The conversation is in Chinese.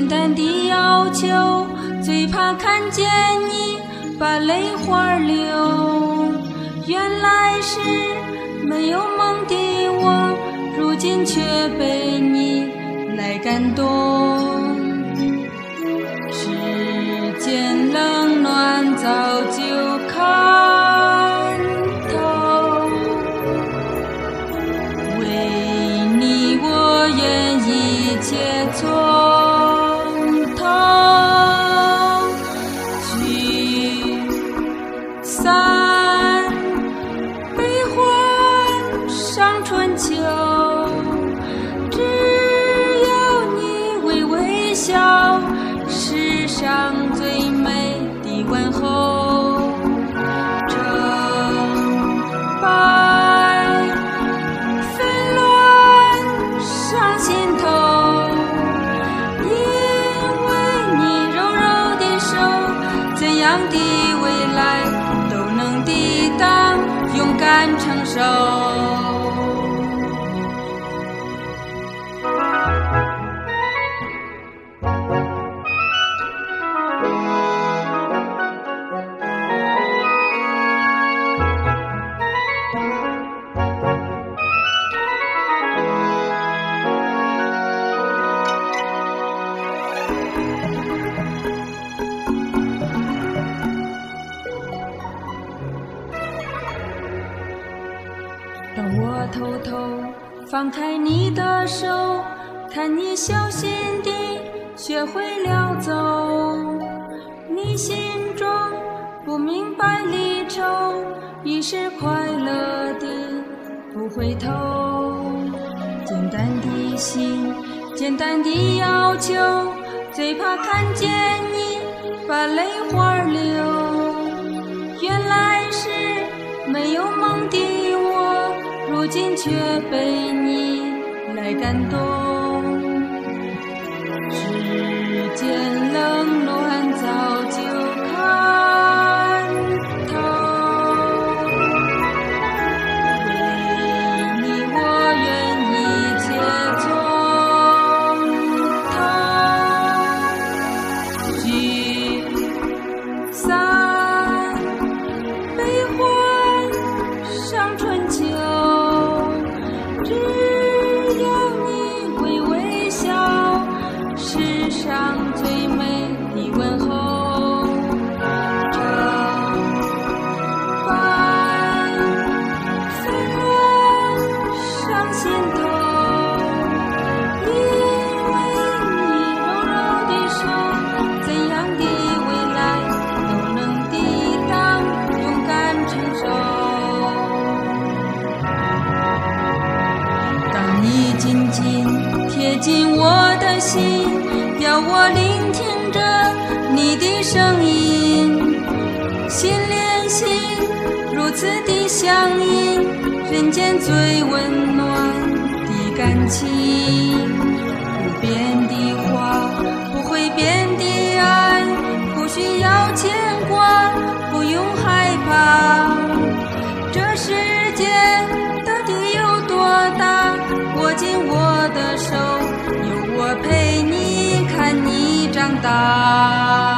简单的要求，最怕看见你把泪花流。原来是没有梦的我，如今却被你来感动。世间冷暖早就看透，为你我愿一切从头。聚散悲欢伤春秋，只有你微微笑，世上最美的问候。成败纷乱上心头，因为你柔柔的手，怎样的未来都能抵挡，勇敢承受。当我偷偷放开你的手，看你小心地学会了走，你心中不明白离愁，已是快乐的不回头。简单的心，简单的要求，最怕看见你把泪花流。原来是没有梦的我，如今却被你来感动。世间冷暖早就看透，为你我愿一切从头。聚散悲欢伤春秋，只有你微微笑，世上最美的问候。成败纷乱上心头，因为你柔柔的手，怎样的未来都能抵挡，勇敢承受。当你紧紧贴近我的心，要我聆听着你的声音，心连心如此的相依，人间最温暖的感情。不变的话，不会变的爱，不需要牵挂，不用害怕。这世界到底有多大？握紧我的手，有我陪你，看你长大。